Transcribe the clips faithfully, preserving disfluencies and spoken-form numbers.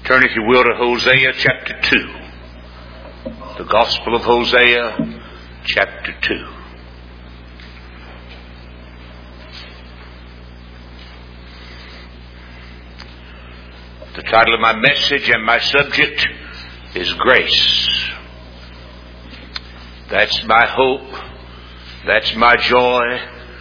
Turn, if you will, to Hosea chapter two. The Gospel of Hosea chapter two. The title of my message and my subject is Grace. That's my hope. That's my joy.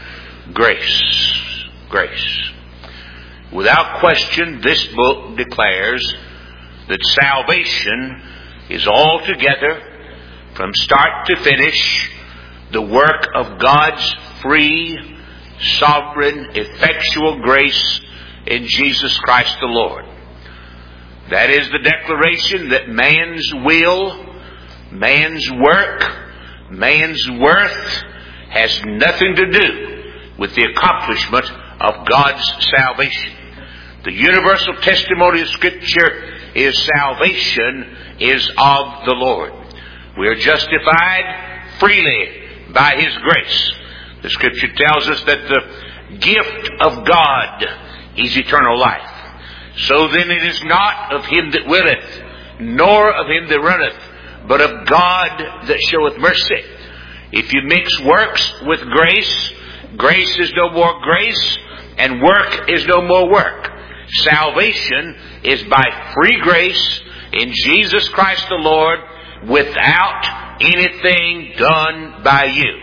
Grace. Grace. Without question, this book declares that salvation is altogether, from start to finish, the work of God's free, sovereign, effectual grace in Jesus Christ the Lord. That is the declaration that man's will, man's work, man's worth has nothing to do with the accomplishment of God's salvation. The universal testimony of Scripture is salvation is of the Lord. We are justified freely by His grace. The Scripture tells us that the gift of God is eternal life. So then it is not of him that willeth, nor of him that runneth, but of God that showeth mercy. If you mix works with grace, grace is no more grace, and work is no more work. Salvation is by free grace in Jesus Christ the Lord, without anything done by you,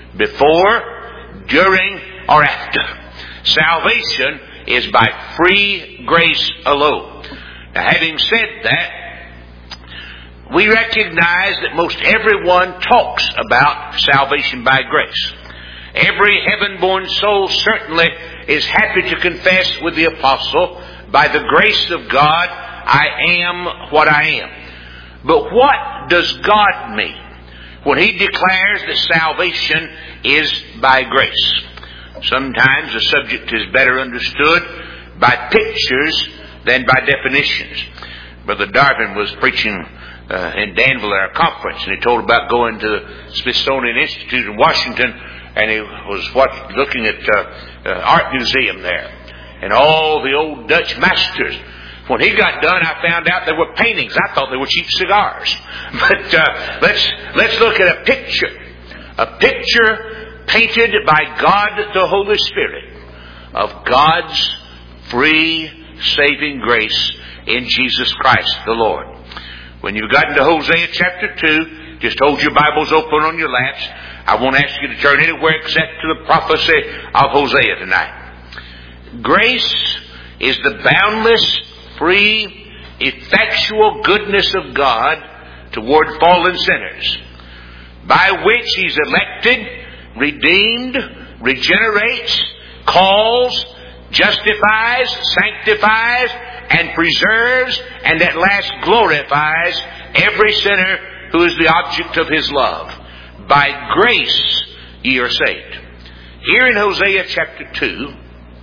before, during, or after. Salvation is by free grace alone. Now, having said that, we recognize that most everyone talks about salvation by grace. Every heaven-born soul certainly is happy to confess with the apostle, by the grace of God, I am what I am. But what does God mean when He declares that salvation is by grace? Sometimes the subject is better understood by pictures than by definitions. Brother Darvin was preaching uh, in Danville at our conference, and he told about going to the Smithsonian Institute in Washington, and he was what, looking at uh, uh, art museum there, and all the old Dutch masters. When he got done, I found out there were paintings. I thought they were cheap cigars. But uh, let's let's look at a picture, a picture painted by God the Holy Spirit of God's free saving grace in Jesus Christ the Lord. When you've gotten to Hosea chapter two, just hold your Bibles open on your laps. I won't ask you to turn anywhere except to the prophecy of Hosea tonight. Grace is the boundless, free, effectual goodness of God toward fallen sinners, by which He's elected, redeemed, regenerates, calls, justifies, sanctifies, and preserves, and at last glorifies every sinner who is the object of His love. By grace ye are saved. Here in Hosea chapter two,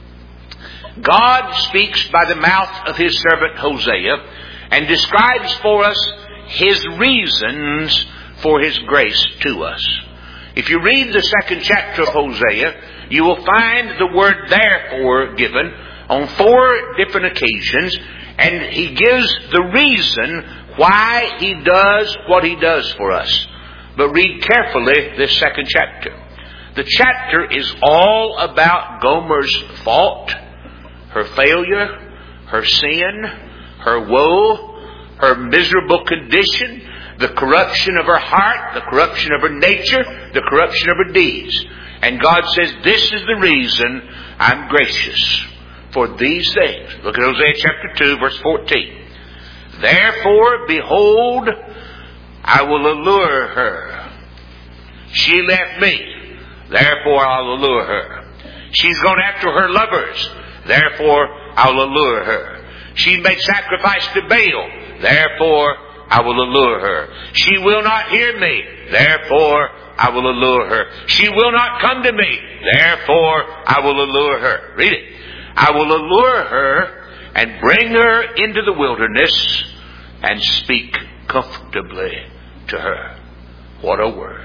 God speaks by the mouth of His servant Hosea and describes for us His reasons for His grace to us. If you read the second chapter of Hosea, you will find the word therefore given on four different occasions, and he gives the reason why he does what he does for us. But read carefully this second chapter. The chapter is all about Gomer's fault, her failure, her sin, her woe, her miserable condition, the corruption of her heart, the corruption of her nature, the corruption of her deeds. And God says, this is the reason I'm gracious for these things. Look at Hosea chapter two, verse fourteen. Therefore, behold, I will allure her. She left me, therefore I'll allure her. She's gone after her lovers, therefore I'll allure her. She made sacrifice to Baal, therefore I will allure her. She will not hear me, therefore I will allure her. She will not come to me, therefore I will allure her. Read it. I will allure her and bring her into the wilderness and speak comfortably to her. What a word.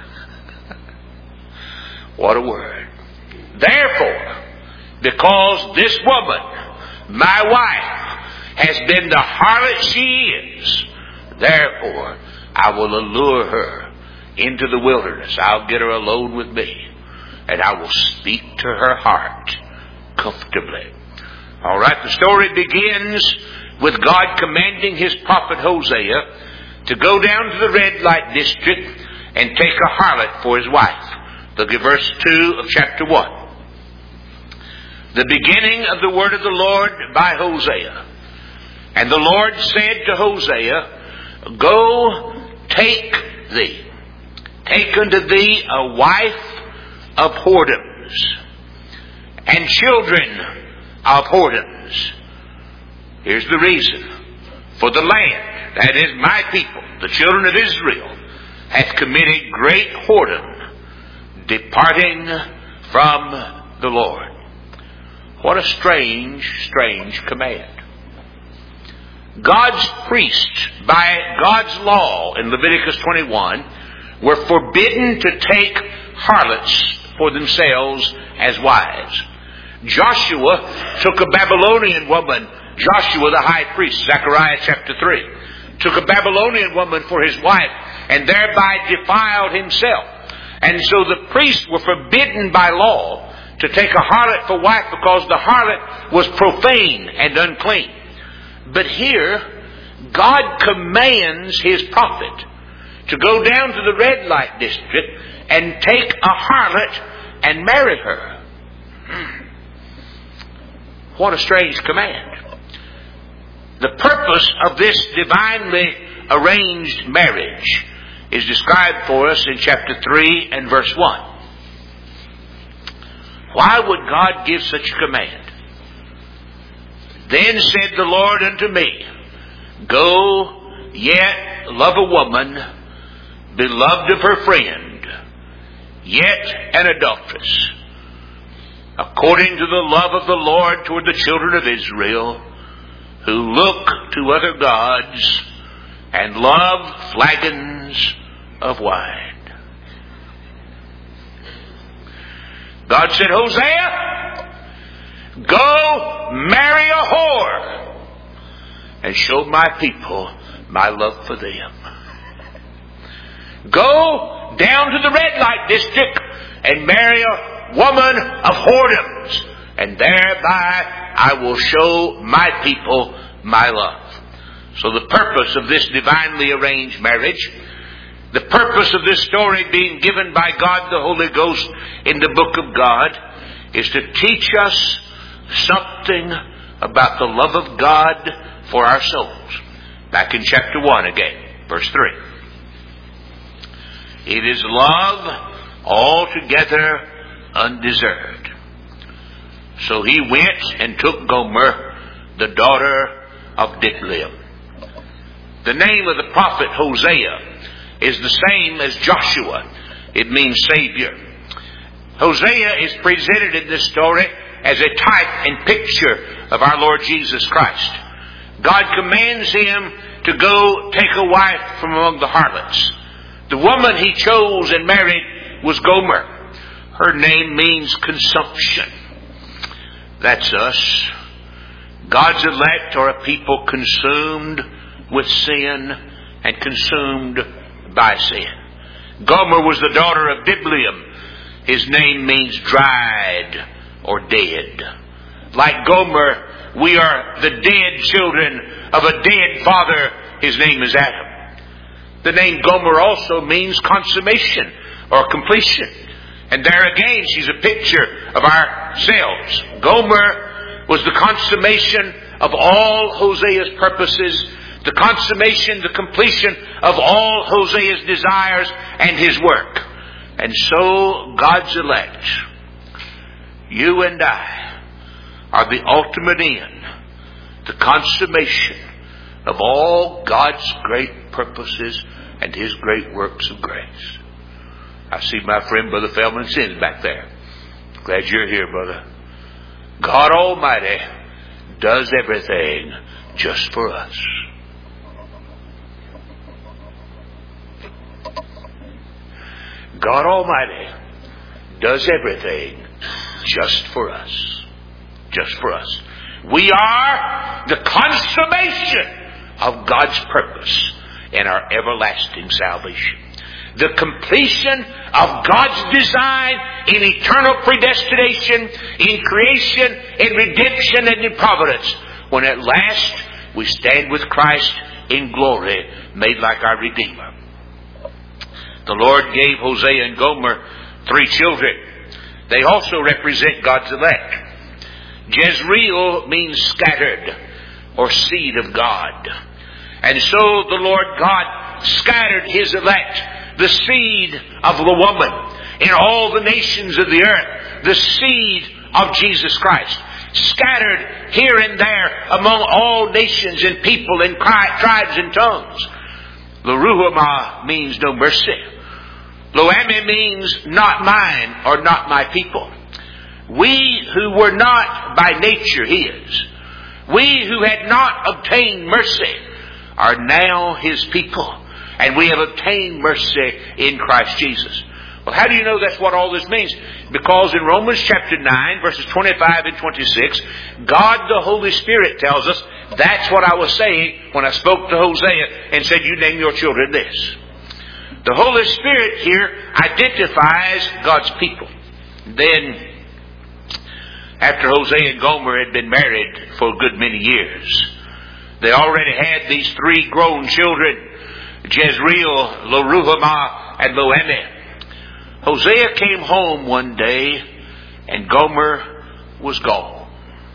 What a word. Therefore, because this woman, my wife, has been the harlot she is. Therefore, I will allure her into the wilderness. I'll get her alone with me, and I will speak to her heart comfortably. All right, the story begins with God commanding His prophet Hosea to go down to the red light district and take a harlot for his wife. Look at verse two of chapter one. The beginning of the word of the Lord by Hosea. And the Lord said to Hosea, Go, take thee, take unto thee a wife of whoredoms, and children of whoredoms. Here's the reason. For the land, that is my people, the children of Israel, hath committed great whoredom, departing from the Lord. What a strange, strange command. God's priests, by God's law in Leviticus twenty-one, were forbidden to take harlots for themselves as wives. Joshua took a Babylonian woman, Joshua the high priest, Zechariah chapter three, took a Babylonian woman for his wife and thereby defiled himself. And so the priests were forbidden by law to take a harlot for wife because the harlot was profane and unclean. But here, God commands His prophet to go down to the red light district and take a harlot and marry her. What a strange command. The purpose of this divinely arranged marriage is described for us in chapter three and verse one. Why would God give such a command? Then said the Lord unto me, Go, yet love a woman, beloved of her friend, yet an adulteress, according to the love of the Lord toward the children of Israel, who look to other gods and love flagons of wine. God said, Hosea, go marry a whore and show my people my love for them. Go down to the red light district and marry a woman of whoredoms, and thereby I will show my people my love. So the purpose of this divinely arranged marriage, the purpose of this story being given by God the Holy Ghost in the book of God, is to teach us something about the love of God for our souls. Back in chapter one again, verse three. It is love altogether undeserved. So he went and took Gomer, the daughter of Diblaim. The name of the prophet Hosea is the same as Joshua. It means Savior. Hosea is presented in this story as a type and picture of our Lord Jesus Christ. God commands him to go take a wife from among the harlots. The woman he chose and married was Gomer. Her name means consumption. That's us. God's elect are a people consumed with sin and consumed by sin. Gomer was the daughter of Diblaim. His name means dried or dead. Like Gomer, we are the dead children of a dead father. His name is Adam. The name Gomer also means consummation or completion. And there again, she's a picture of ourselves. Gomer was the consummation of all Hosea's purposes, the consummation, the completion of all Hosea's desires and his work. And so, God's elect, you and I, are the ultimate end, the consummation of all God's great purposes and His great works of grace. I see my friend Brother Feldman Sims back there. Glad you're here, brother. God Almighty does everything just for us. God Almighty does everything just for us. Just for us. We are the consummation of God's purpose in our everlasting salvation. The completion of God's design in eternal predestination, in creation, in redemption, and in providence, when at last we stand with Christ in glory, made like our Redeemer. The Lord gave Hosea and Gomer three children. They also represent God's elect. Jezreel means scattered, or seed of God. And so the Lord God scattered His elect, the seed of the woman, in all the nations of the earth, the seed of Jesus Christ, scattered here and there among all nations and people and tribes and tongues. Lo-ruhamah means no mercy. Lo-ammi means not mine, or not my people. We who were not by nature His, we who had not obtained mercy, are now His people. And we have obtained mercy in Christ Jesus. Well, how do you know that's what all this means? Because in Romans chapter nine, verses twenty-five and twenty-six, God the Holy Spirit tells us that's what I was saying when I spoke to Hosea and said, you name your children this. The Holy Spirit here identifies God's people. Then, after Hosea and Gomer had been married for a good many years, they already had these three grown children, Jezreel, Lo-ruhamah, and Lo-ammi. Hosea came home one day, and Gomer was gone.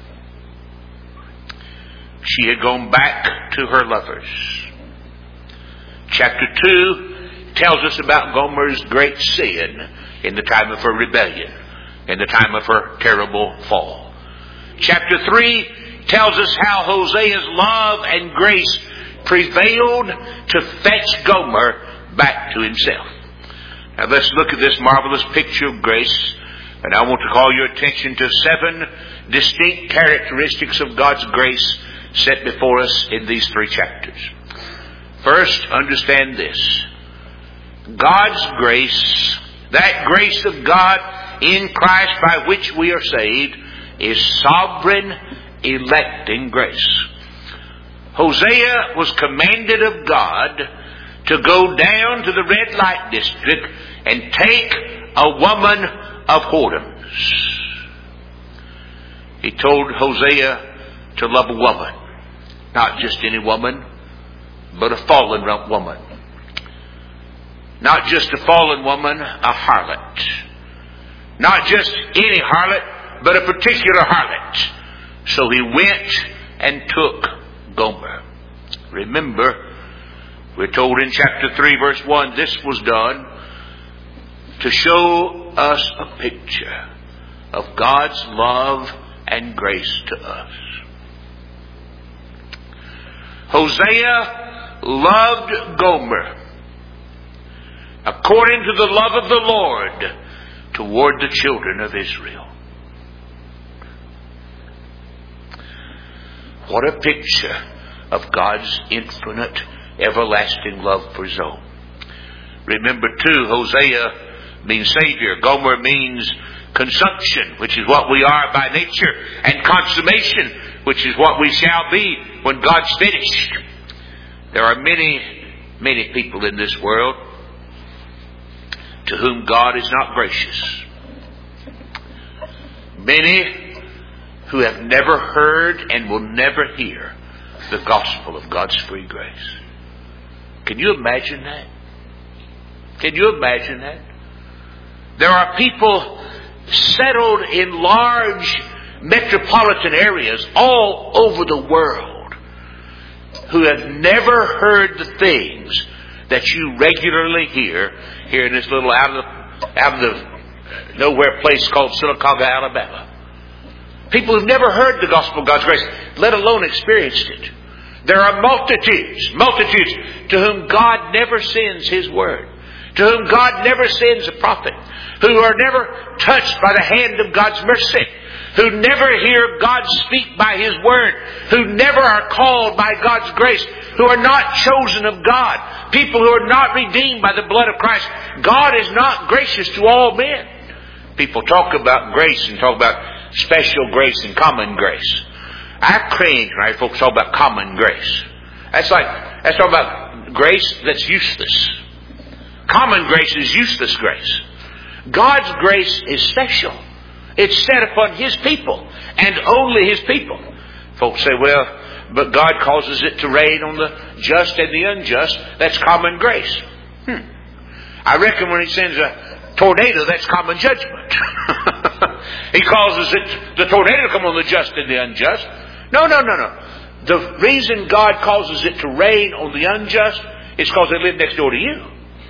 She had gone back to her lovers. Chapter two tells us about Gomer's great sin in the time of her rebellion, in the time of her terrible fall. Chapter three tells us how Hosea's love and grace prevailed to fetch Gomer back to himself. Now let's look at this marvelous picture of grace, and I want to call your attention to seven distinct characteristics of God's grace set before us in these three chapters. First, understand this. God's grace, that grace of God in Christ by which we are saved, is sovereign, electing grace. Hosea was commanded of God to go down to the red light district and take a woman of whoredoms. He told Hosea to love a woman. Not just any woman, but a fallen woman. Not just a fallen woman, a harlot. Not just any harlot, but a particular harlot. So he went and took Gomer. Remember, we're told in chapter three, verse one, this was done to show us a picture of God's love and grace to us. Hosea loved Gomer according to the love of the Lord toward the children of Israel. What a picture of God's infinite, everlasting love for His own. Remember too, Hosea means Savior. Gomer means consumption, which is what we are by nature, and consummation, which is what we shall be when God's finished. There are many, many people in this world to whom God is not gracious. Many who have never heard and will never hear the gospel of God's free grace. Can you imagine that? Can you imagine that? There are people settled in large metropolitan areas all over the world who have never heard the things that you regularly hear here in this little out of the, out of the nowhere place called Sylacauga, Alabama. People who've never heard the gospel of God's grace, let alone experienced it. There are multitudes, multitudes to whom God never sends His word, to whom God never sends a prophet, who are never touched by the hand of God's mercy, who never hear God speak by His word, who never are called by God's grace, who are not chosen of God, people who are not redeemed by the blood of Christ. God is not gracious to all men. People talk about grace and talk about special grace and common grace. I cringe when I hear folks talk about common grace. That's like, that's talking about grace that's useless. Common grace is useless grace. God's grace is special. It's set upon His people, and only His people. Folks say, well, but God causes it to rain on the just and the unjust. That's common grace. Hmm. I reckon when He sends a tornado, that's common judgment. He causes it, the tornado to come on the just and the unjust. No, no, no, no. The reason God causes it to rain on the unjust is because they live next door to you.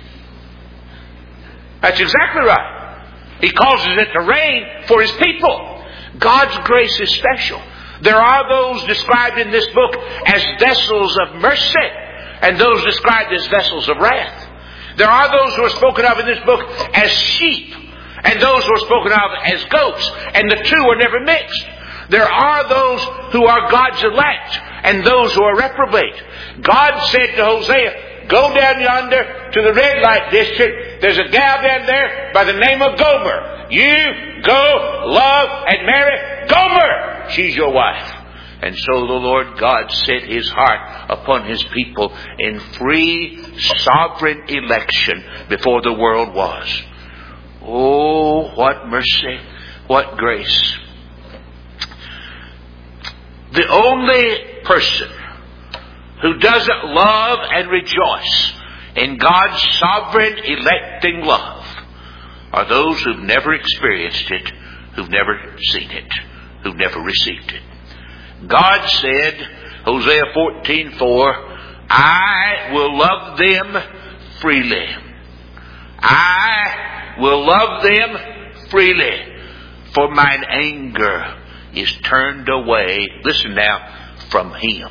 That's exactly right. He causes it to rain for His people. God's grace is special. There are those described in this book as vessels of mercy, and those described as vessels of wrath. There are those who are spoken of in this book as sheep, and those who are spoken of as goats, and the two are never mixed. There are those who are God's elect, and those who are reprobate. God said to Hosea, go down yonder to the red light district. There's a gal down there by the name of Gomer. You go, love, and marry Gomer. She's your wife. And so the Lord God set His heart upon His people in free, sovereign election before the world was. Oh, what mercy, what grace. The only person who doesn't love and rejoice in God's sovereign electing love are those who've never experienced it, who've never seen it, who've never received it. God said, Hosea fourteen four, I will love them freely. I will love them freely, for mine anger is turned away, listen now, from Him.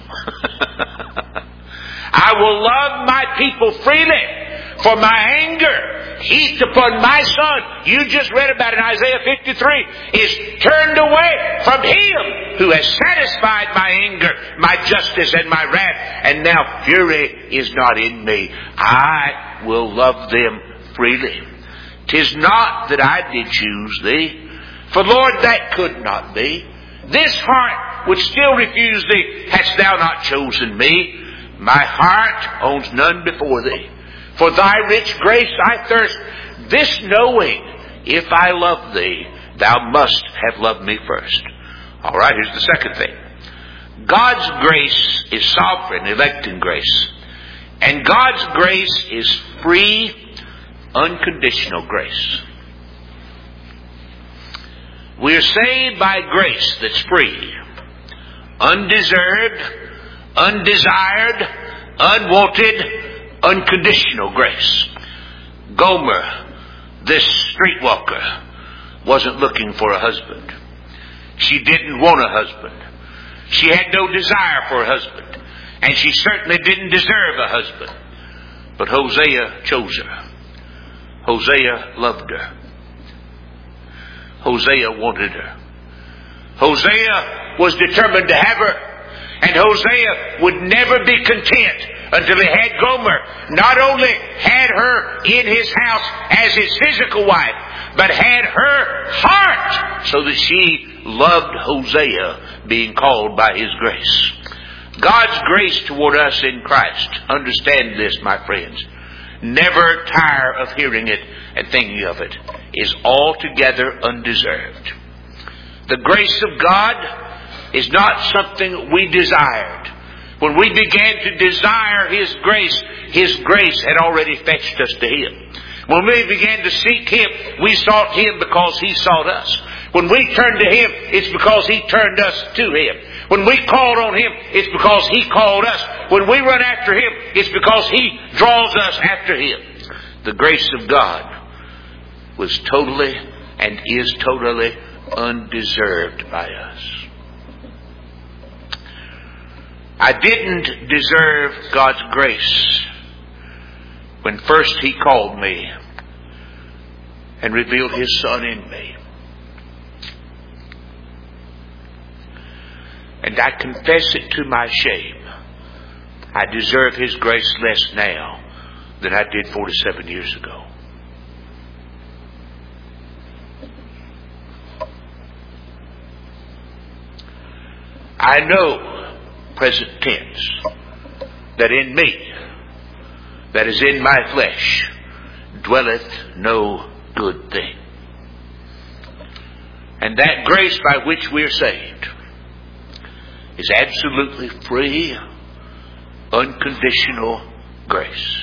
I will love my people freely, for my anger heaped upon my son, you just read about it in Isaiah fifty-three, is turned away from Him who has satisfied my anger, my justice, and my wrath, and now fury is not in me. I will love them freely. 'Tis not that I did choose thee, for Lord, that could not be. This heart which still refused thee, hast thou not chosen me? My heart owns none before thee. For thy rich grace I thirst, this knowing, if I love thee, thou must have loved me first. All right, here's the second thing. God's grace is sovereign, electing grace. And God's grace is free, unconditional grace. We are saved by grace that's free, undeserved, undesired, unwanted, unconditional grace. Gomer, this streetwalker, wasn't looking for a husband. She didn't want a husband. She had no desire for a husband. And she certainly didn't deserve a husband. But Hosea chose her. Hosea loved her. Hosea wanted her. Hosea was determined to have her. And Hosea would never be content until he had Gomer. Not only had her in his house as his physical wife, but had her heart so that she loved Hosea, being called by his grace. God's grace toward us in Christ, understand this, my friends, never tire of hearing it and thinking of it, is altogether undeserved. The grace of God is not something we desired. When we began to desire His grace, His grace had already fetched us to Him. When we began to seek Him, we sought Him because He sought us. When we turned to Him, it's because He turned us to Him. When we called on Him, it's because He called us. When we run after Him, it's because He draws us after Him. The grace of God was totally and is totally undeserved by us. I didn't deserve God's grace when first He called me and revealed His Son in me. And I confess it to my shame. I deserve His grace less now than I did forty-seven years ago. I I know, present tense, that in me, that is in my flesh, dwelleth no good thing. And that grace by which we are saved is absolutely free, unconditional grace.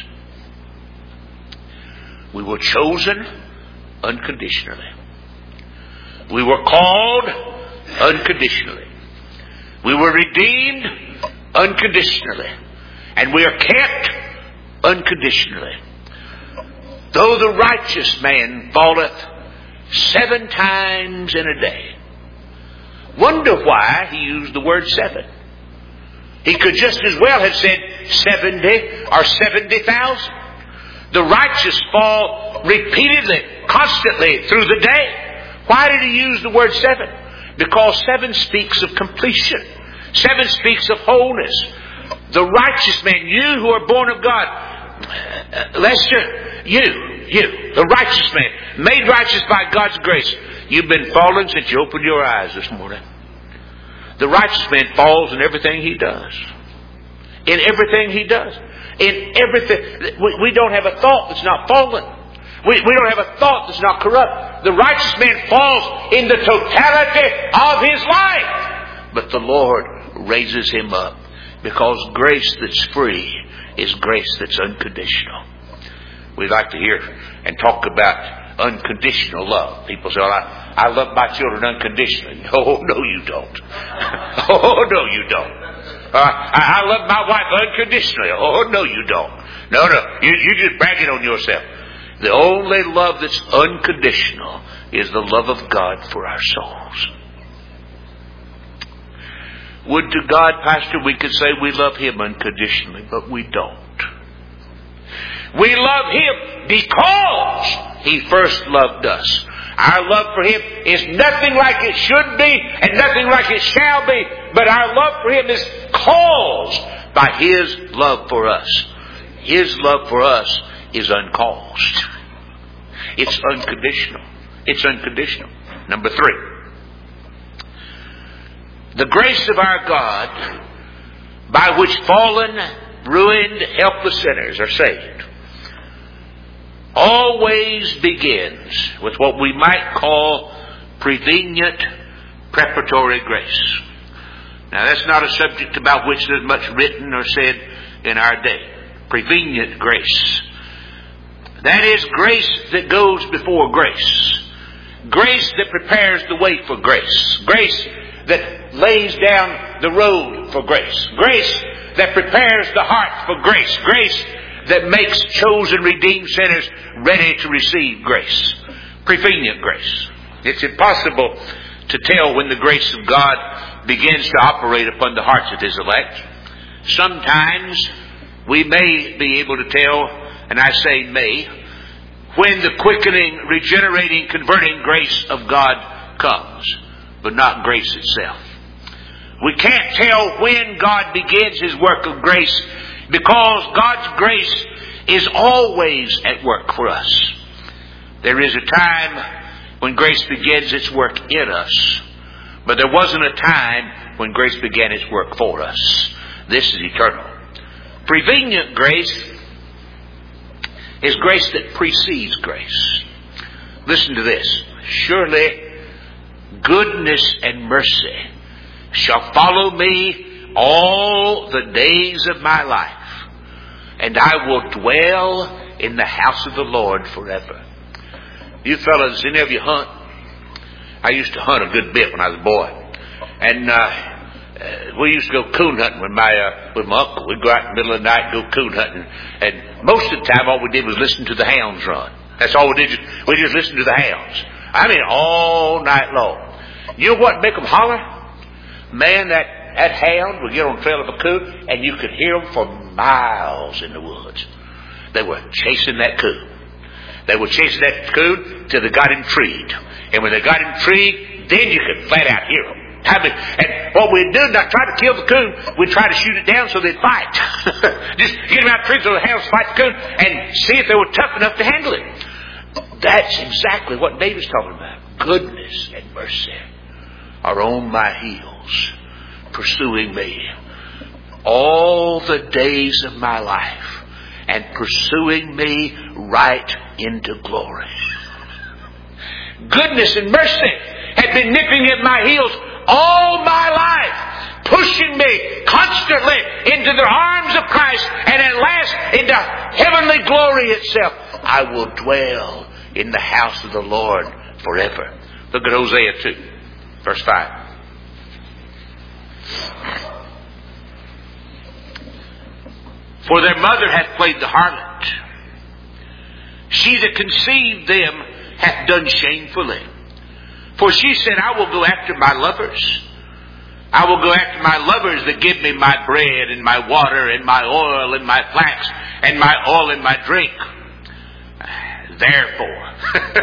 We were chosen unconditionally. We were called unconditionally. We were redeemed unconditionally. And we are kept unconditionally. Though the righteous man falleth seven times in a day. Wonder why he used the word seven. He could just as well have said seventy or seventy thousand. The righteous fall repeatedly, constantly through the day. Why did he use the word seven? Because seven speaks of completion. Seven speaks of wholeness. The righteous man, you who are born of God, Lester, you, you, the righteous man, made righteous by God's grace. You've been falling since you opened your eyes this morning. The righteous man falls in everything he does. In everything he does. In everything. We, we don't have a thought that's not fallen. We, we don't have a thought that's not corrupt. The righteous man falls in the totality of his life. But the Lord raises him up. Because grace that's free is grace that's unconditional. We like to hear and talk about unconditional love. People say, well, I, I love my children unconditionally. Oh, no, you don't. Oh, no, you don't. Uh, I, I love my wife unconditionally. Oh, no, you don't. No, no. You, you just bragging on yourself. The only love that's unconditional is the love of God for our souls. Would to God, Pastor, we could say we love Him unconditionally, but we don't. We love Him because He first loved us. Our love for Him is nothing like it should be and nothing like it shall be, but our love for Him is caused by His love for us. His love for us is uncaused. It's unconditional. It's unconditional. Number three. The grace of our God, by which fallen, ruined, helpless sinners are saved, always begins with what we might call prevenient preparatory grace. Now, that's not a subject about which there's much written or said in our day. Prevenient grace. That is grace that goes before grace. Grace that prepares the way for grace. Grace that lays down the road for grace. Grace that prepares the heart for grace. Grace that makes chosen, redeemed sinners ready to receive grace. Prevenient grace. It's impossible to tell when the grace of God begins to operate upon the hearts of His elect. Sometimes we may be able to tell, and I say may, when the quickening, regenerating, converting grace of God comes, but not grace itself. We can't tell when God begins His work of grace because God's grace is always at work for us. There is a time when grace begins its work in us, but there wasn't a time when grace began its work for us. This is eternal. Prevenient grace is grace that precedes grace. Listen to this. Surely goodness and mercy shall follow me all the days of my life, and I will dwell in the house of the Lord forever. You fellas, any of you hunt? I used to hunt a good bit when I was a boy. And uh, uh, we used to go coon hunting with my uh, with my uncle. We'd go out in the middle of the night and go coon hunting. And most of the time all we did was listen to the hounds run. That's all we did. We just listened to the hounds. I mean, all night long. You know what make them holler? Man, that, that hound would get on the trail of a coon and you could hear them for miles in the woods. They were chasing that coon. They were chasing that coon till they got intrigued. And when they got intrigued, then you could flat out hear them. I mean, and what we'd do, not try to kill the coon, we'd try to shoot it down so they'd fight. Just get them out of the tree so the hounds fight the coon and see if they were tough enough to handle it. That's exactly what David's talking about. Goodness and mercy are on my heels. pursuing me all the days of my life and pursuing me right into glory. Goodness and mercy had been nipping at my heels all my life, pushing me constantly into the arms of Christ and at last into heavenly glory itself. I will dwell in the house of the Lord forever. Look at Hosea two, verse five. For their mother hath played the harlot. She that conceived them hath done shamefully. For she said, I will go after my lovers. I will go after my lovers that give me my bread and my water and my oil and my flax and my oil and my drink. Therefore,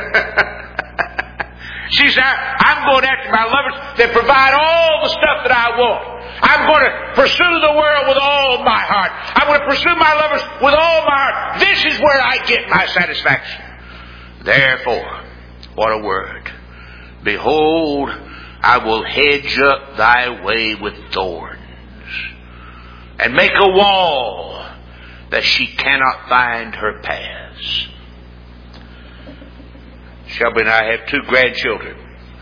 she said, I'm going after my lovers that provide all the stuff that I want. I'm going to pursue the world with all my heart. I'm going to pursue my lovers with all my heart. This is where I get my satisfaction. Therefore, what a word. Behold, I will hedge up thy way with thorns, and make a wall that she cannot find her paths. Shelby and I have two grandchildren.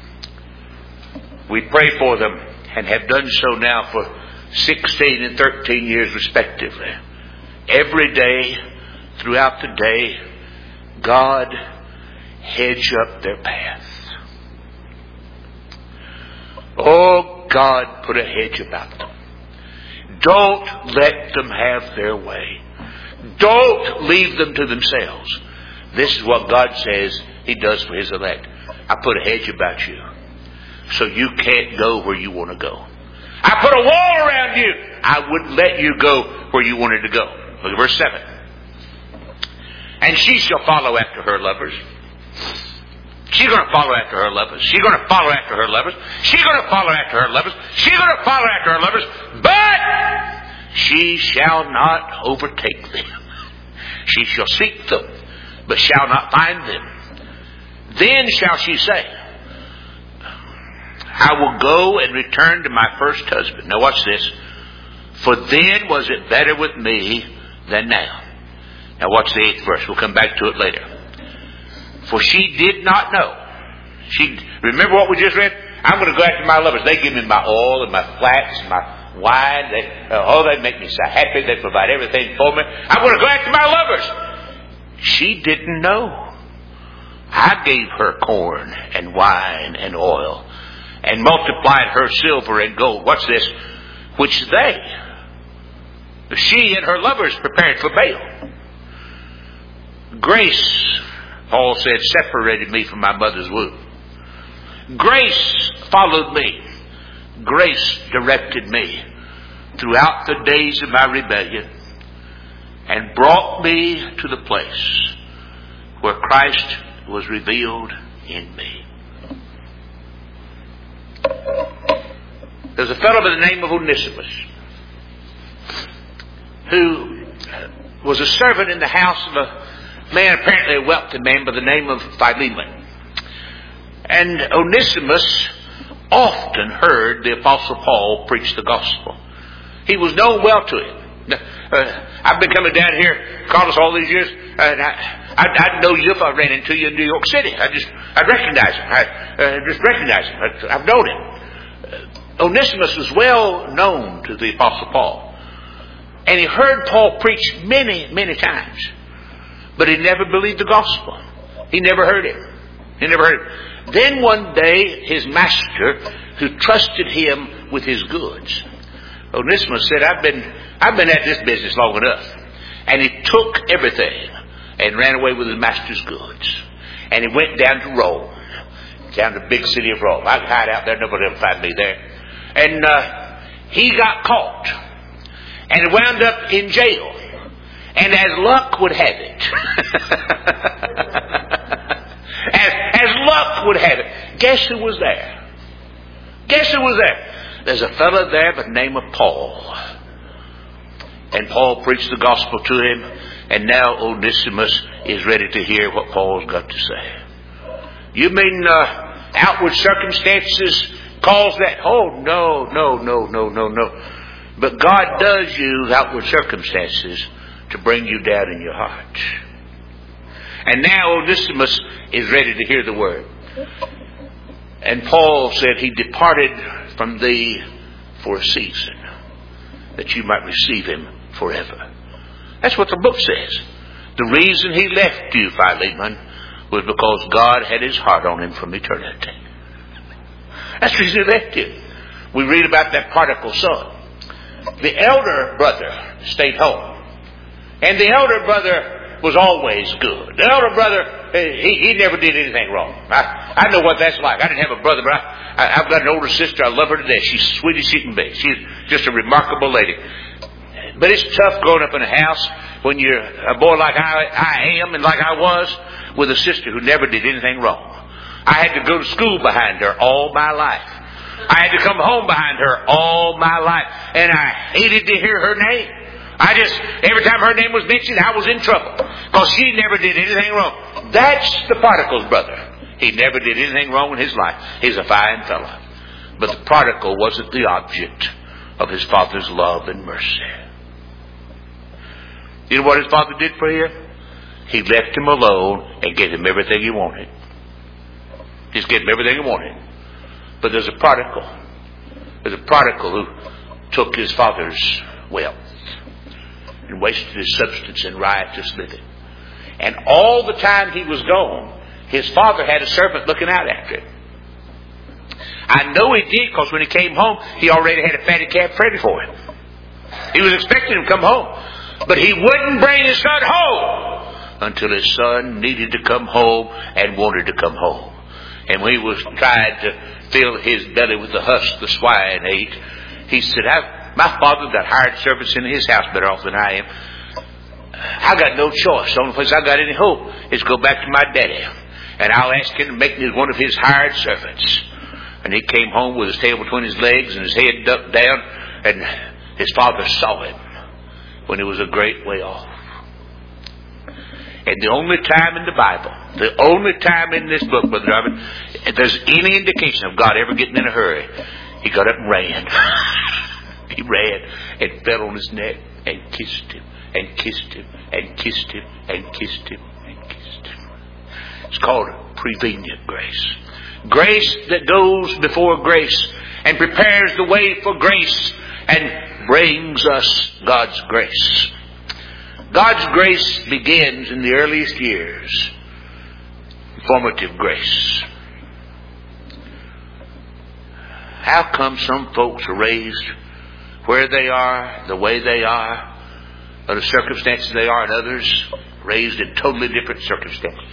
We pray for them and have done so now for sixteen and thirteen years respectively. Every day, throughout the day, God hedge up their path. Oh, God, put a hedge about them. Don't let them have their way. Don't leave them to themselves. This is what God says He does for His elect. I put a hedge about you, so you can't go where you want to go. I put a wall around you. I wouldn't let you go where you wanted to go. Look at verse seven. And she shall follow after her lovers. She's going to follow after her lovers. She's going to follow after her lovers. She's going to follow after her lovers. She's going to follow after her lovers. But she shall not overtake them. She shall seek them, but shall not find them. Then shall she say, I will go and return to my first husband. Now watch this. For then was it better with me than now. Now watch the eighth verse. We'll come back to it later. For she did not know. She remember what we just read? I'm going to go after my lovers. They give me my oil and my flax and my wine. They, uh, oh, they make me so happy. They provide everything for me. I'm going to go after my lovers. She didn't know. I gave her corn and wine and oil and multiplied her silver and gold. What's this? Which they, she and her lovers prepared for Baal. Grace, Paul said, separated me from my mother's womb. Grace followed me. Grace directed me throughout the days of my rebellion and brought me to the place where Christ was revealed in me. There's a fellow by the name of Onesimus who was a servant in the house of a man, apparently a wealthy man by the name of Philemon. And Onesimus often heard the Apostle Paul preach the gospel. He was known well to him. Uh, I've been coming down here, Carlos, all these years, and I, I'd, I'd know you if I ran into you in New York City. I just, I'd recognize him. I uh, just recognize him. I, I've known him. Uh, Onesimus was well known to the Apostle Paul. And he heard Paul preach many, many times. But he never believed the gospel. He never heard it. He never heard it. Then one day, his master, who trusted him with his goods, Onesimus said, I've been, I've been at this business long enough. And he took everything and ran away with his master's goods. And he went down to Rome, down to the big city of Rome. I could hide out there. Nobody will find me there. And uh, he got caught. And he wound up in jail. And as luck would have it, as, as luck would have it, guess who was there? Guess who was there? There's a fellow there by the name of Paul. And Paul preached the gospel to him. And now Onesimus is ready to hear what Paul's got to say. You mean uh, outward circumstances cause that. Oh, no, no, no, no, no, no. But God does use outward circumstances to bring you down in your heart. And now Onesimus is ready to hear the word. And Paul said he departed from thee for a season, that you might receive him forever. That's what the book says. The reason he left you, Philemon, was because God had his heart on him from eternity. That's the reason he left you. We read about that prodigal son. The elder brother stayed home. And the elder brother was always good. The elder brother, he, he never did anything wrong. I, I know what that's like. I didn't have a brother, but I, I, I've got an older sister. I love her to death. She's sweet as she can be. She's just a remarkable lady. But it's tough growing up in a house when you're a boy like I, I am and like I was, with a sister who never did anything wrong. I had to go to school behind her all my life. I had to come home behind her all my life. And I hated to hear her name. I just, every time her name was mentioned, I was in trouble. Because she never did anything wrong. That's the prodigal's brother. He never did anything wrong in his life. He's a fine fellow. But the prodigal wasn't the object of his father's love and mercy. You know what his father did for him? He left him alone and gave him everything he wanted. Just gave him everything he wanted. But there's a prodigal. There's a prodigal who took his father's wealth and wasted his substance in riotous living. And all the time he was gone, his father had a servant looking out after him. I know he did, because when he came home, he already had a fatted calf ready for him. He was expecting him to come home. But he wouldn't bring his son home until his son needed to come home and wanted to come home. And when he was trying to fill his belly with the husk the swine ate, he said, I, my father's got hired servants in his house better off than I am. I got no choice. The only place I got any hope is go back to my daddy. And I'll ask him to make me one of his hired servants. And he came home with his tail between his legs and his head ducked down. And his father saw him when he was a great way off. And the only time in the Bible, the only time in this book, Brother Darvin, if there's any indication of God ever getting in a hurry, he got up and ran. He ran and fell on his neck and kissed him and kissed him and kissed him and kissed him and kissed him. It's called prevenient grace. Grace that goes before grace and prepares the way for grace and brings us God's grace. God's grace begins in the earliest years. Formative grace. How come some folks are raised where they are, the way they are, or the circumstances they are, and others raised in totally different circumstances?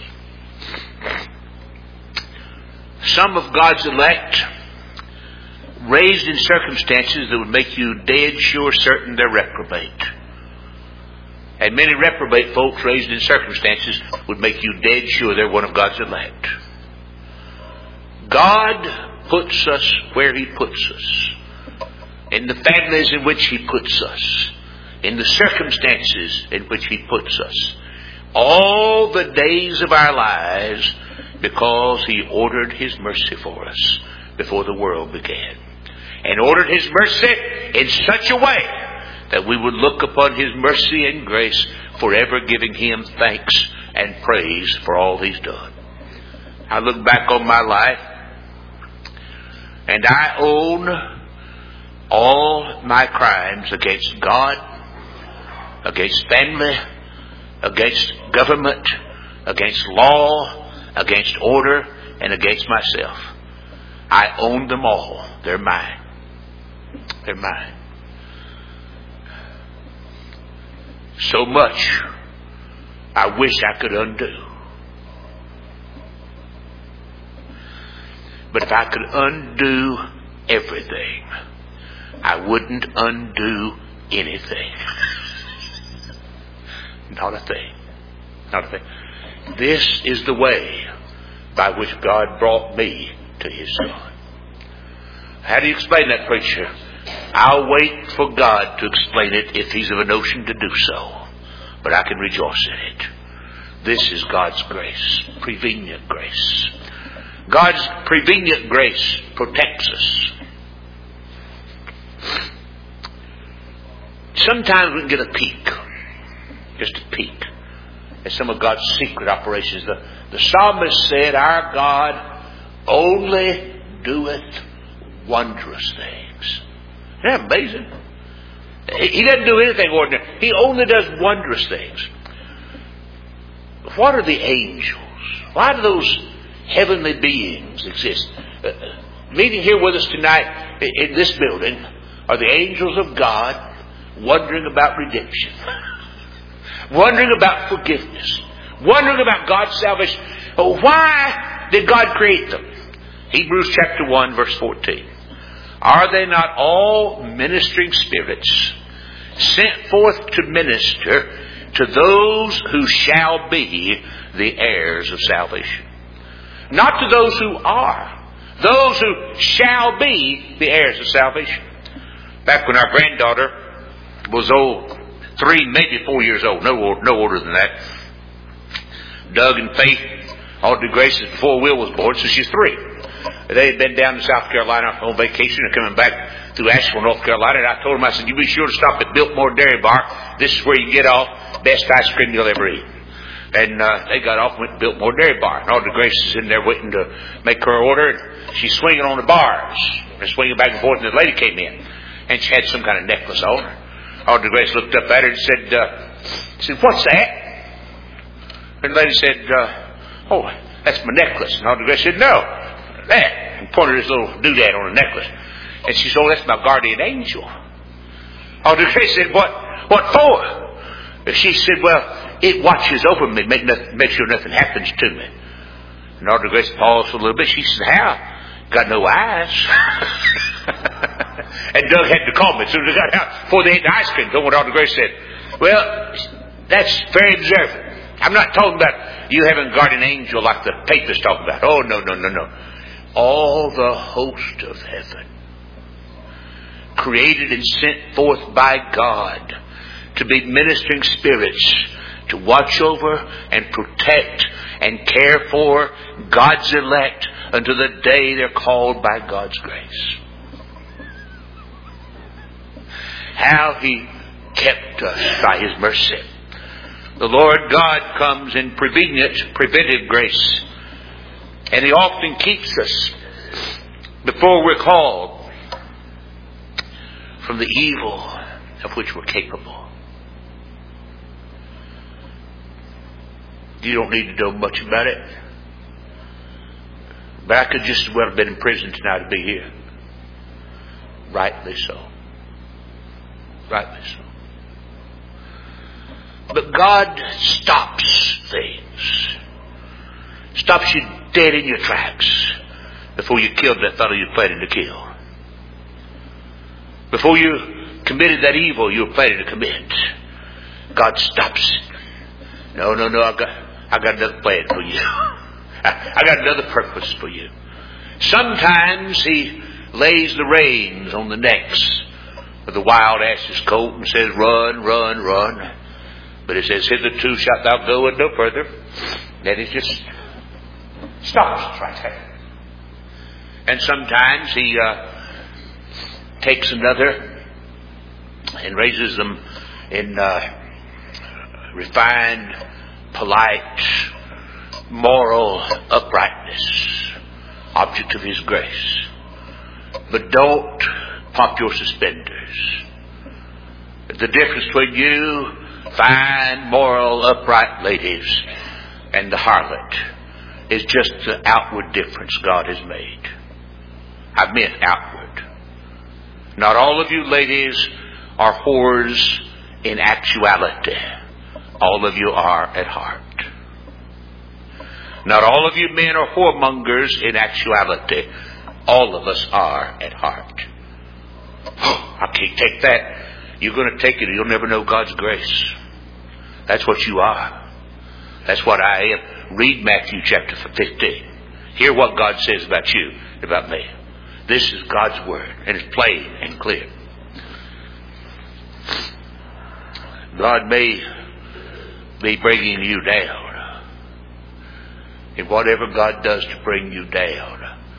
Some of God's elect raised in circumstances that would make you dead sure certain they're reprobate. And many reprobate folks raised in circumstances would make you dead sure they're one of God's elect. God puts us where He puts us, in the families in which He puts us, in the circumstances in which He puts us, all the days of our lives, because He ordered His mercy for us before the world began. And ordered His mercy in such a way that we would look upon His mercy and grace, forever giving Him thanks and praise for all He's done. I look back on my life, and I own all my crimes against God, against family, against government, against law, against order, and against myself. I own them all. They're mine. They're mine. So much I wish I could undo. But if I could undo everything, I wouldn't undo anything. Not a thing. Not a thing. This is the way by which God brought me to His Son. How do you explain that, preacher? I'll wait for God to explain it if He's of a notion to do so. But I can rejoice in it. This is God's grace. Prevenient grace. God's prevenient grace protects us. Sometimes we can get a peek, just a peek, at some of God's secret operations. The, the psalmist said, "Our God only doeth wondrous things." Isn't that amazing? He doesn't do anything ordinary. He only does wondrous things. What are the angels? Why do those heavenly beings exist? Uh, meeting here with us tonight in this building are the angels of God, wondering about redemption, wondering about forgiveness, wondering about God's salvation. Oh, why did God create them? Hebrews chapter one, verse fourteen. Are they not all ministering spirits sent forth to minister to those who shall be the heirs of salvation? Not to those who are, those who shall be the heirs of salvation. Back when our granddaughter was old, three, maybe four years old, no, no older than that, Doug and Faith, all due grace, before Will was born, so she's three. They had been down to South Carolina on vacation and coming back through Asheville, North Carolina. And I told them, I said, "You be sure to stop at Biltmore Dairy Bar. This is where you get off. Best ice cream you'll ever eat." And uh, they got off and went to Biltmore Dairy Bar. And Audrey Grace is in there waiting to make her order. And she's swinging on the bars. And swinging back and forth. And the lady came in. And she had some kind of necklace on her. Audrey Grace looked up at her and said, uh, said, "What's that?" And the lady said, uh, "Oh, that's my necklace." And Audrey Grace said, "No. That," and pointed his little doodad on a necklace. And she said, "Oh, that's my guardian angel." Audrey Grace said, "What what for?" She said, "Well, it watches over me, make, nothing, make sure nothing happens to me." And Audrey Grace paused for a little bit. She said, "How? Got no eyes." And Doug had to call me as soon as I got out before they ate the ice cream. Don't what Audrey Grace said. Well, that's very observant. I'm not talking about you having a guardian angel like the papers talk about. Oh, no, no, no, no. All the host of heaven, created and sent forth by God to be ministering spirits, to watch over and protect and care for God's elect until the day they're called by God's grace. How He kept us by His mercy. The Lord God comes in prevenient, preventive grace. And He often keeps us before we're called from the evil of which we're capable. You don't need to know much about it. But I could just as well have been in prison tonight to be here. Rightly so. Rightly so. But God stops things. Stops you dead in your tracks before you killed that fellow you were planning to kill. Before you committed that evil you were planning to commit. God stops it. No, no, no, I got, I got another plan for you. I, I got another purpose for you. Sometimes He lays the reins on the necks of the wild ass's colt and says, "Run, run, run." But it says, "Hitherto shalt thou go and no further." Then He just stops right there. And sometimes He uh, takes another and raises them in uh, refined, polite, moral uprightness, object of His grace. But don't pop your suspenders. The difference between you, fine, moral, upright ladies, and the harlot is just the outward difference God has made. I meant outward. Not all of you ladies are whores in actuality. All of you are at heart. Not all of you men are whoremongers in actuality. All of us are at heart. Oh, I can't take that. You're going to take it, you'll never know God's grace. That's what you are. That's what I am. Read Matthew chapter fifteen. Hear what God says about you, about me. This is God's word, and it's plain and clear. God may be bringing you down. And whatever God does to bring you down,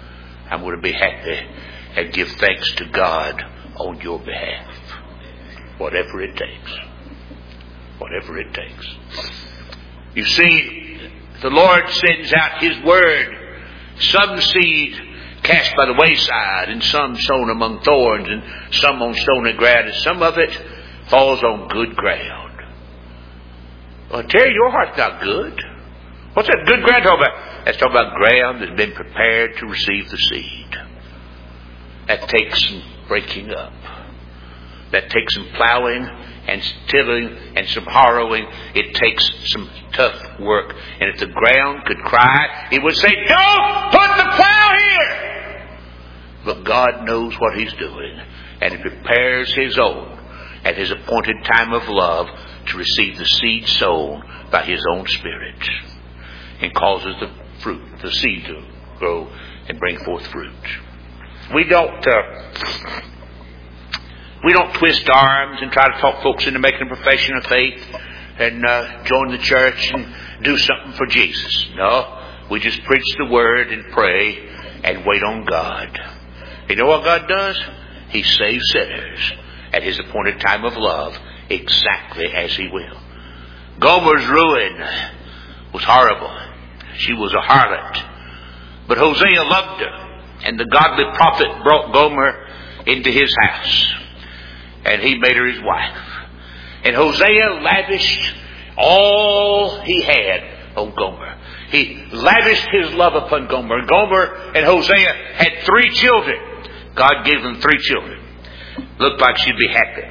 I'm going to be happy and give thanks to God on your behalf. Whatever it takes. Whatever it takes. You see, the Lord sends out His Word. Some seed cast by the wayside, and some sown among thorns, and some on stony ground, and some of it falls on good ground. Well, Terry, your heart's not good. What's that good ground talking about? That's talking about ground that's been prepared to receive the seed. That takes some breaking up. That takes some plowing and tilling and some harrowing. It takes some tough work. And if the ground could cry, it would say, don't put the plow here! But God knows what He's doing. And He prepares His own at His appointed time of love to receive the seed sown by His own Spirit. And causes the fruit, the seed to grow and bring forth fruit. We don't... Uh, We don't twist arms and try to talk folks into making a profession of faith and uh, join the church and do something for Jesus. No, we just preach the Word and pray and wait on God. You know what God does? He saves sinners at His appointed time of love exactly as He will. Gomer's ruin was horrible. She was a harlot. But Hosea loved her, and the godly prophet brought Gomer into his house. And he made her his wife. And Hosea lavished all he had on Gomer. He lavished his love upon Gomer. Gomer and Hosea had three children. God gave them three children. Looked like she'd be happy.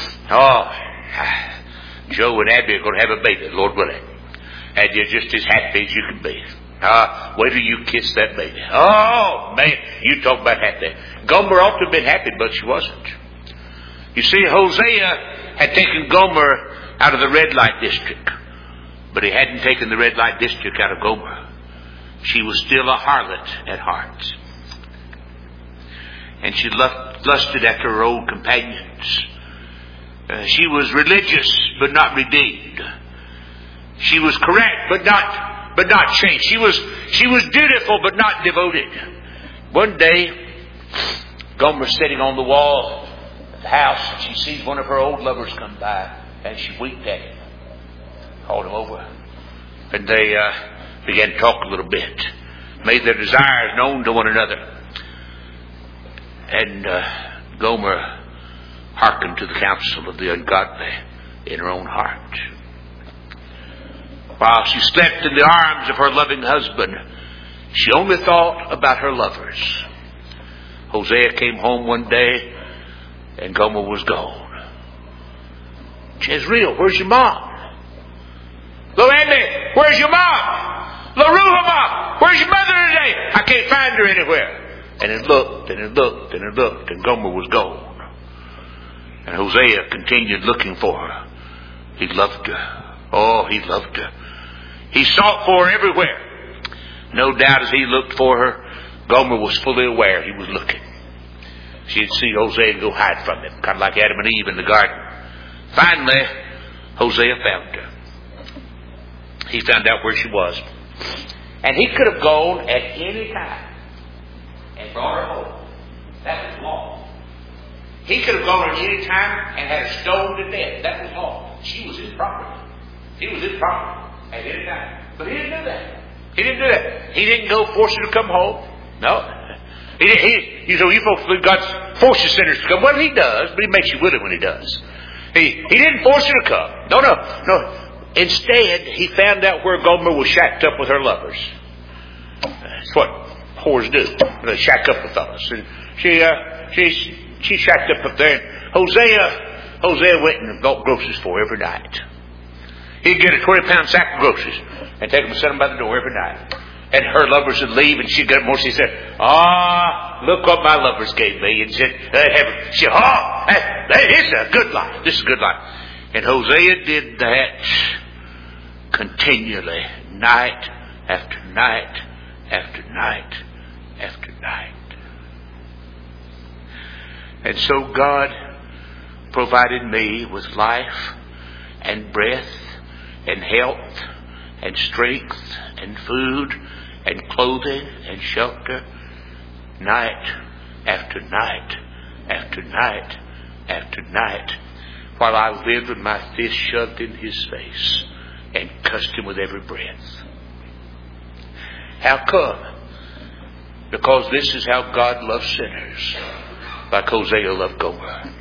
Oh, Joe and Abby are going to have a baby, Lord willing. And you're just as happy as you can be. Ah, wait till you kiss that baby. Oh, man, you talk about happy. Gomer ought to have been happy, but she wasn't. You see, Hosea had taken Gomer out of the red light district. But he hadn't taken the red light district out of Gomer. She was still a harlot at heart. And she lusted after her old companions. Uh, she was religious, but not redeemed. She was correct, but not, but not changed. She was, she was dutiful, but not devoted. One day, Gomer's sitting on the wall the house, and she sees one of her old lovers come by, and she winked at him, called him over, and they uh, began to talk a little bit, made their desires known to one another. And uh, Gomer hearkened to the counsel of the ungodly in her own heart. While she slept in the arms of her loving husband, she only thought about her lovers. Hosea came home one day, and Gomer was gone. Jezreel, where's your mom? Lo-Ami, where's your mom? Lo-Ruhamah, where's your mother today? I can't find her anywhere. And it looked, and it looked, and it looked, and Gomer was gone. And Hosea continued looking for her. He loved her. Oh, he loved her. He sought for her everywhere. No doubt as he looked for her, Gomer was fully aware he was looking. She had seen Hosea go hide from him, kind of like Adam and Eve in the garden. Finally, Hosea found her. He found out where she was. And he could have gone at any time and brought her home. That was law. He could have gone at any time and had her stoned to death. That was law. She was his property. He was his property at any time. But he didn't do that. He didn't do that. He didn't go force her to come home. No. He, he, you know, you folks believe God forces sinners to come. Well, He does, but He makes you willing when He does. He, he didn't force her to come. No, no, no. Instead, He found out where Gomer was shacked up with her lovers. That's what whores do. They shack up with fellas. And she, uh, she, she shacked up up there. And Hosea, Hosea went and bought groceries for her every night. He'd get a twenty pound sack of groceries and take them and set them by the door every night. And her lovers would leave, and she'd get more. She said, "Ah, look what my lovers gave me." And said, uh, "She, oh, that, that is a good life. This is a good life." And Hosea did that continually, night after night after night after night. And so God provided me with life and breath and health and strength and food and clothing and shelter night after night after night after night, while I lived with my fist shoved in his face and cussed him with every breath. How come? Because this is how God loves sinners, like Hosea loved Gomer.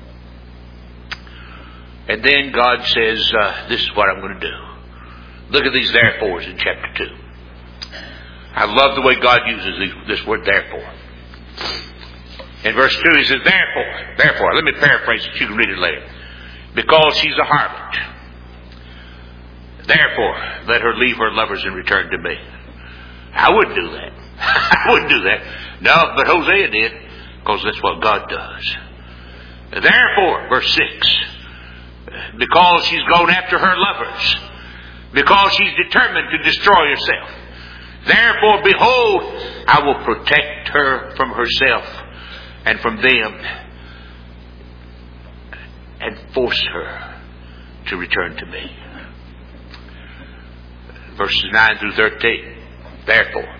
And then God says, uh, this is what I'm going to do. Look at these therefores in chapter two. I love the way God uses this word therefore. In verse two he says, therefore, therefore, let me paraphrase it, you can read it later. Because she's a harlot, therefore let her leave her lovers and return to me. I wouldn't do that. I wouldn't do that. No, but Hosea did, because that's what God does. Therefore, verse six, because she's gone after her lovers, because she's determined to destroy herself, therefore, behold, I will protect her from herself and from them, and force her to return to me. Verses nine through thirteen. Therefore,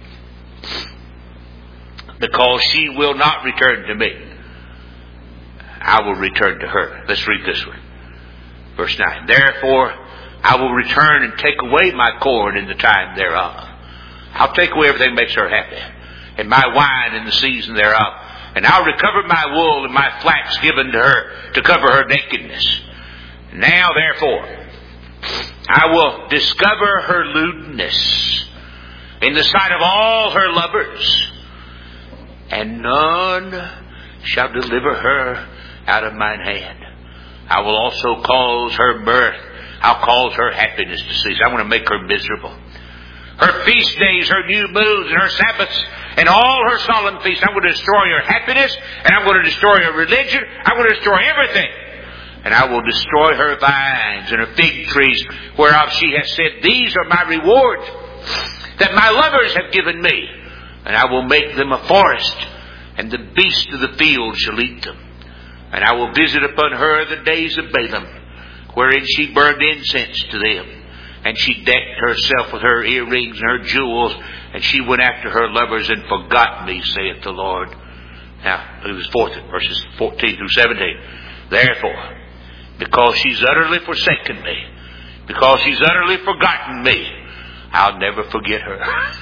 because she will not return to me, I will return to her. Let's read this one. Verse nine. Therefore, I will return and take away my corn in the time thereof. I'll take away everything that makes her happy, and my wine in the season thereof. And I'll recover my wool and my flax given to her to cover her nakedness. Now, therefore, I will discover her lewdness in the sight of all her lovers, and none shall deliver her out of mine hand. I will also cause her mirth, I'll cause her happiness to cease. I want to make her miserable. Her feast days, her new moons, and her Sabbaths, and all her solemn feasts. I'm going to destroy her happiness, and I'm going to destroy her religion. I'm going to destroy everything. And I will destroy her vines and her fig trees, whereof she has said, these are my rewards that my lovers have given me. And I will make them a forest, and the beasts of the field shall eat them. And I will visit upon her the days of Balaam, wherein she burned incense to them. And she decked herself with her earrings and her jewels, and she went after her lovers and forgot me, saith the Lord. Now, look at this fourth, verses fourteen through seventeen. Therefore, because she's utterly forsaken me, because she's utterly forgotten me, I'll never forget her.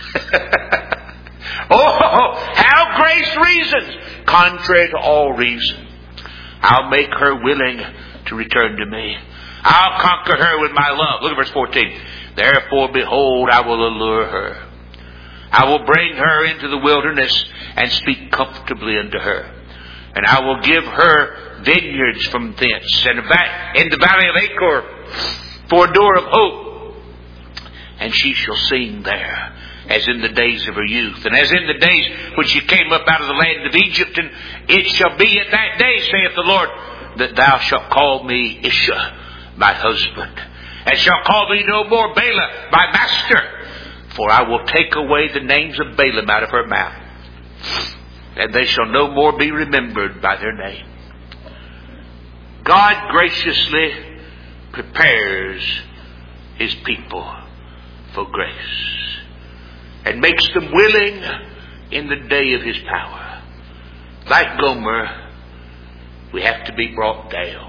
Oh, how grace reasons, contrary to all reason. I'll make her willing to return to me. I'll conquer her with my love. Look at verse fourteen. Therefore, behold, I will allure her. I will bring her into the wilderness and speak comfortably unto her. And I will give her vineyards from thence, and in the valley of Achor for a door of hope. And she shall sing there, as in the days of her youth, and as in the days when she came up out of the land of Egypt. And it shall be at that day, saith the Lord, that thou shalt call me Isha, my husband, and shall call me no more Bala, my master. For I will take away the names of Balaam out of her mouth, and they shall no more be remembered by their name. God graciously prepares His people for grace, and makes them willing in the day of His power. Like Gomer, we have to be brought down.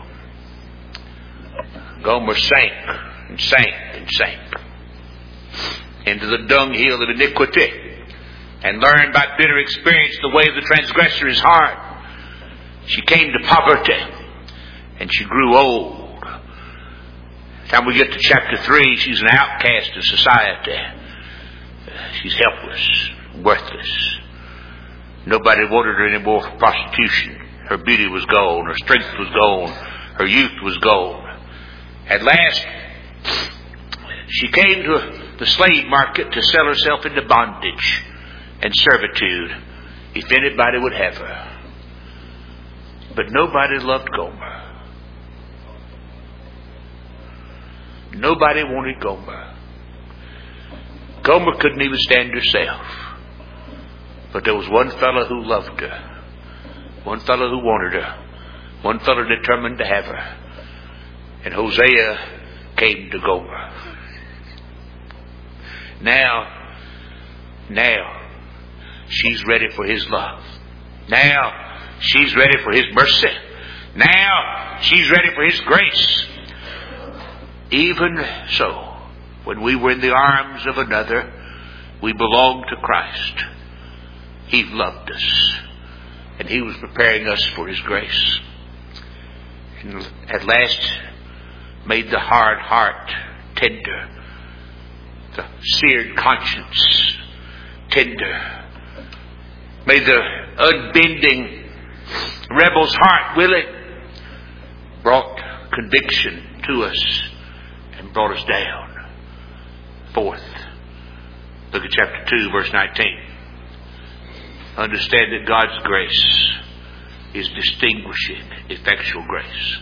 Gomer sank and sank and sank into the dunghill of iniquity, and learned by bitter experience the way of the transgressor is hard. She came to poverty, and she grew old. By the time we get to chapter three, she's an outcast of society. She's helpless, worthless. Nobody wanted her anymore for prostitution. Her beauty was gone, her strength was gone, her youth was gone. At last, she came to the slave market to sell herself into bondage and servitude, if anybody would have her. But nobody loved Gomer. Nobody wanted Gomer. Gomer couldn't even stand herself. But there was one fellow who loved her. One fellow who wanted her. One fellow determined to have her. And Hosea came to Gomer. Now, now, she's ready for His love. Now she's ready for His mercy. Now she's ready for His grace. Even so, when we were in the arms of another, we belonged to Christ. He loved us, and He was preparing us for His grace. And at last made the hard heart tender, the seared conscience tender, made the unbending rebel's heart willing, brought conviction to us and brought us down. Fourth, look at chapter two, verse nineteen. Understand that God's grace is distinguishing, effectual grace.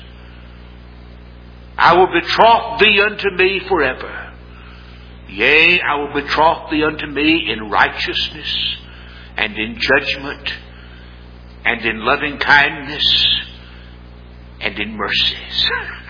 I will betroth thee unto me forever. Yea, I will betroth thee unto me in righteousness and in judgment and in loving kindness and in mercies.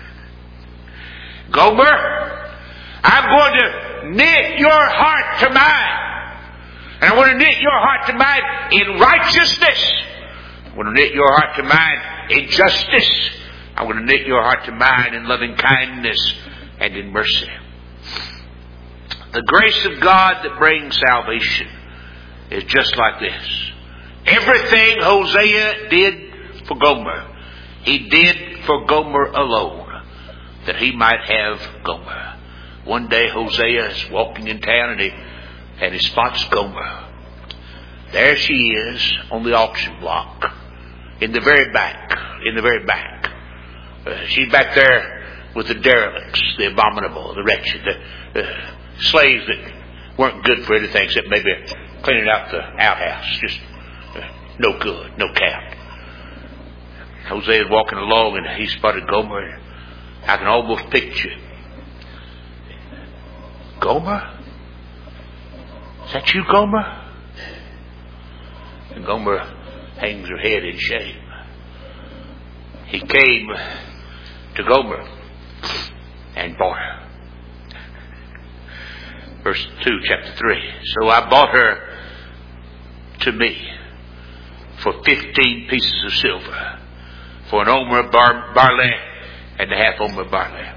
Gomer, I'm going to knit your heart to mine. And I want to knit your heart to mine in righteousness. I want to knit your heart to mine in justice. I want to knit your heart to mine in loving kindness and in mercy. The grace of God that brings salvation is just like this. Everything Hosea did for Gomer, he did for Gomer alone, that he might have Gomer. One day Hosea is walking in town and he, and he spots Gomer. There she is on the auction block, in the very back, in the very back. Uh, she's back there with the derelicts, the abominable, the wretched, the uh, slaves that weren't good for anything except maybe cleaning out the outhouse. Just uh, no good, no count. Hosea's walking along and he spotted Gomer. I can almost picture it. Gomer? Is that you, Gomer? And Gomer hangs her head in shame. He came to Gomer and bought her. Verse two, chapter three. So I bought her to me for fifteen pieces of silver, for an omer of bar- barley and a half omer of barley.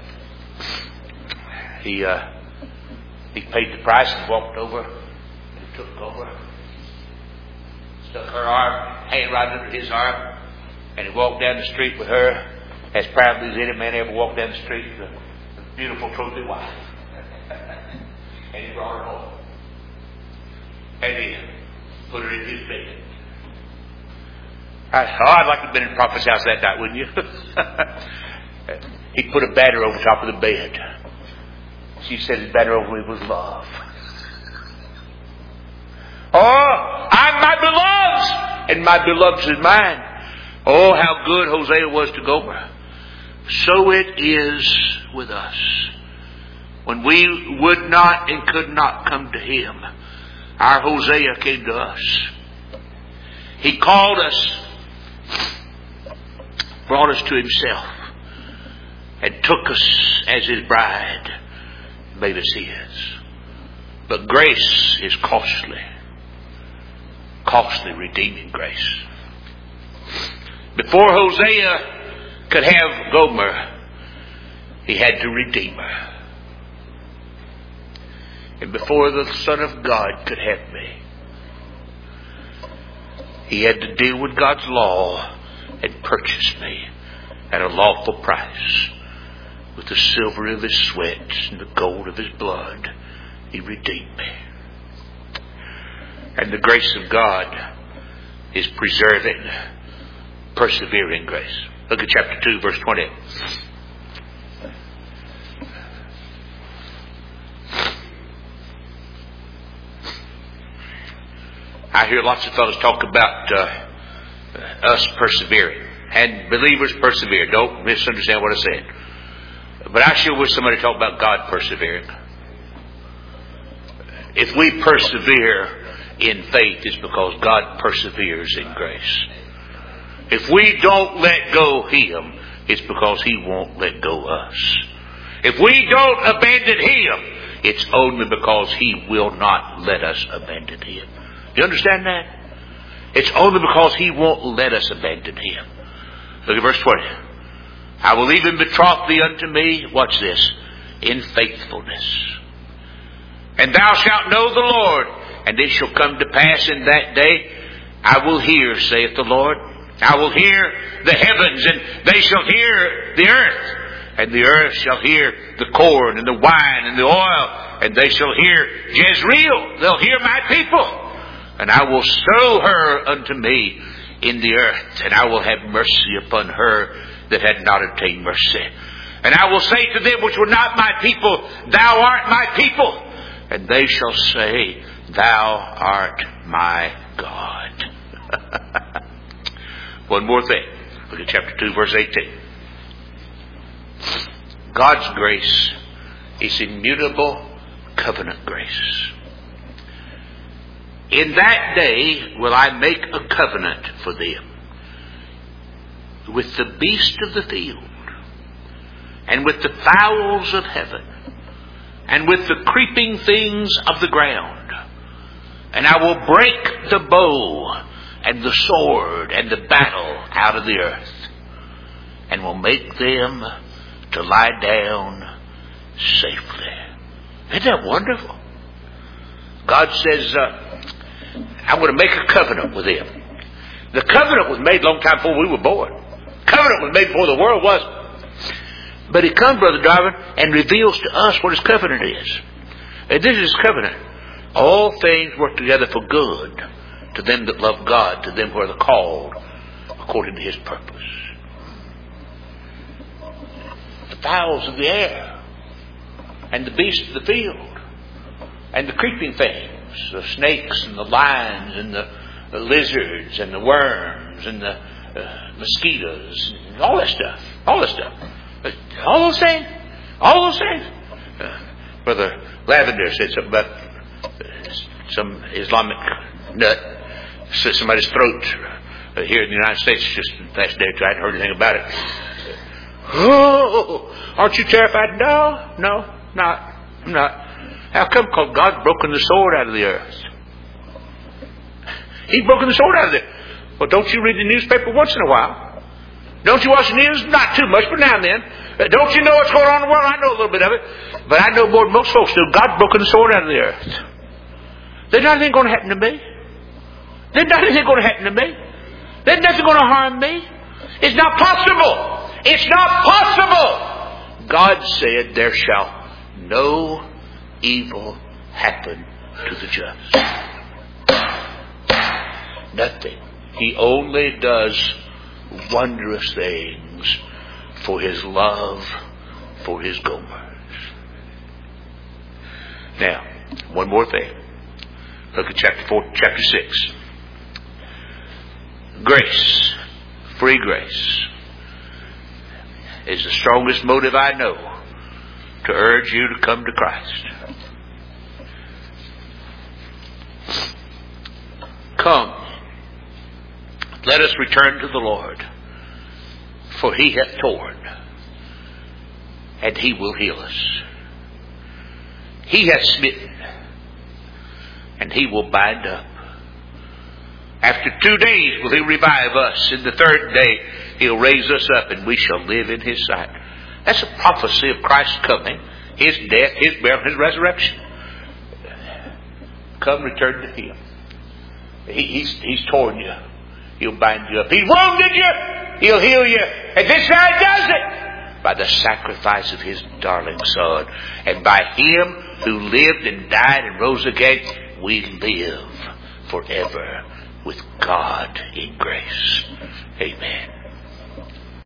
He uh, he paid the price and walked over and took Gomer, stuck her arm, hand right under his arm, and he walked down the street with her as proudly as any man ever walked down the street, the, the beautiful trophy wife. And he brought her home. And he put her in his bed. I, oh, I'd like to have been in the prophet's house that night, wouldn't you? He put a banner over top of the bed. She said his banner over me was love. Oh, I'm my beloved's, and my beloved's is mine. Oh, how good Hosea was to Gomer. So it is with us. When we would not and could not come to Him, our Hosea came to us. He called us, brought us to Himself, and took us as His bride, made us His. But grace is costly. Costly redeeming grace. Before Hosea could have Gomer, he had to redeem her. And before the Son of God could have me, he had to deal with God's law and purchase me at a lawful price. With the silver of His sweat and the gold of His blood, He redeemed me. And the grace of God is preserving, persevering grace. Look at chapter two, verse twenty. I hear lots of fellows talk about uh, us persevering. And believers persevere. Don't misunderstand what I said. But I sure wish somebody talked about God persevering. If we persevere in faith, it's because God perseveres in grace. If we don't let go Him, it's because He won't let go us. If we don't abandon Him, it's only because He will not let us abandon Him. You understand that? It's only because He won't let us abandon Him. Look at verse twenty. I will even betroth thee unto me, watch this, in faithfulness. And thou shalt know the Lord, and it shall come to pass in that day, I will hear, saith the Lord. I will hear the heavens, and they shall hear the earth. And the earth shall hear the corn, and the wine, and the oil, and they shall hear Jezreel. They'll hear my people. And I will sow her unto me in the earth, and I will have mercy upon her that had not obtained mercy. And I will say to them which were not my people, thou art my people. And they shall say, thou art my God. One more thing. Look at chapter two, verse eighteen. God's grace is immutable covenant grace. In that day will I make a covenant for them with the beast of the field, and with the fowls of heaven, and with the creeping things of the ground. And I will break the bow and the sword and the battle out of the earth, and will make them to lie down safely. Isn't that wonderful? God says, uh, I'm going to make a covenant with them. The covenant was made a long time before we were born. Covenant was made before the world was. But He comes, Brother Darwin, and reveals to us what His covenant is. And this is His covenant. All things work together for good to them that love God, to them who are called according to His purpose. The fowls of the air, and the beasts of the field, and the creeping things, the snakes and the lions and the, the lizards and the worms and the uh, mosquitoes, and all that stuff, all that stuff, all those things, all those things. Uh, Brother Lavender said something about uh, some Islamic nut slit somebody's throat uh, here in the United States just the past day or two. I hadn't heard anything about it. Oh, aren't you terrified? No, no, not. I'm not. How come? Because God's broken the sword out of the earth. He's broken the sword out of it. Well, don't you read the newspaper once in a while? Don't you watch the news? Not too much, but now and then. Uh, don't you know what's going on in the world? I know a little bit of it. But I know more than most folks do. God's broken the sword out of the earth. There's nothing going to happen to me. There's nothing going to happen to me. There's nothing going to harm me. It's not possible. It's not possible. God said there shall no evil happen to the just. Nothing. He only does wondrous things for His love for His Gomers. Now, one more thing. Look at chapter four, chapter six. Grace, free grace, is the strongest motive I know to urge you to come to Christ. Come, let us return to the Lord, for He hath torn, and He will heal us. He hath smitten, and He will bind up. After two days will He revive us. In the third day He'll raise us up, and we shall live in His sight. That's a prophecy of Christ's coming, His death, His burial, His resurrection. Come, return to Him. He, he's, he's torn you. He'll bind you up. He wounded you. He'll heal you. And this guy does it by the sacrifice of His darling Son. And by Him who lived and died and rose again, we live forever with God in grace. Amen.